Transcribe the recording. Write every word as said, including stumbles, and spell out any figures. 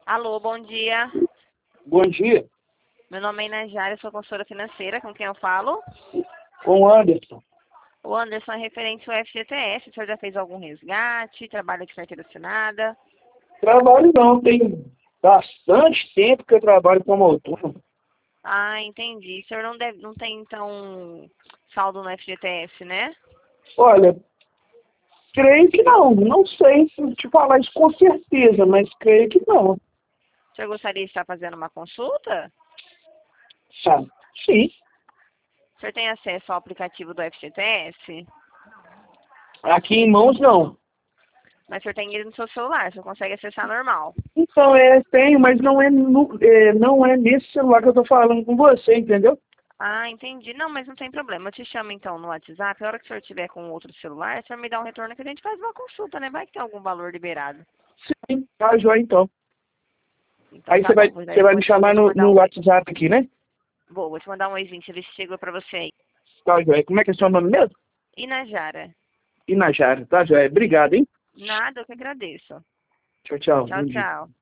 Alô, bom dia. Bom dia, Meu nome é Inajara, sou consultora financeira, com quem eu falo? com o Anderson. O Anderson é referente ao F G T S. O senhor já fez algum resgate? Trabalha de carteira assinada? Trabalho não, tem bastante tempo que eu trabalho como autônomo. Ah, entendi. O senhor não, deve, não tem, então, saldo no F G T S, né? Olha, creio que não, não sei se te falar isso com certeza, mas creio que não. O senhor gostaria de estar fazendo uma consulta? Sabe? Sim, O senhor tem acesso ao aplicativo do F G T S? aqui em mãos não. Mas o senhor tem ele no seu celular, o senhor consegue acessar normal. Então, é, tenho, mas não é, no, é, não é nesse celular que eu tô falando com você, entendeu? Ah, entendi. Não, mas não tem problema. Eu te chamo então no WhatsApp. A hora que o senhor tiver com outro celular, o senhor me dá um retorno que a gente faz uma consulta, né? Vai que tem algum valor liberado. Sim, tá, joia então. Então Aí tá você vai, bom. Vou, você vai vou me te, vou chamar te no, mandar no um oi. WhatsApp aqui, né? Vou, vou te mandar um oizinho, deixa eu ver se chegou pra você aí. Tá, joia. Como é que é seu nome mesmo? Inajara. Inajara, tá, joia. Obrigado, hein? Nada, eu que agradeço. Tchau, tchau. Tchau, Bom dia. tchau.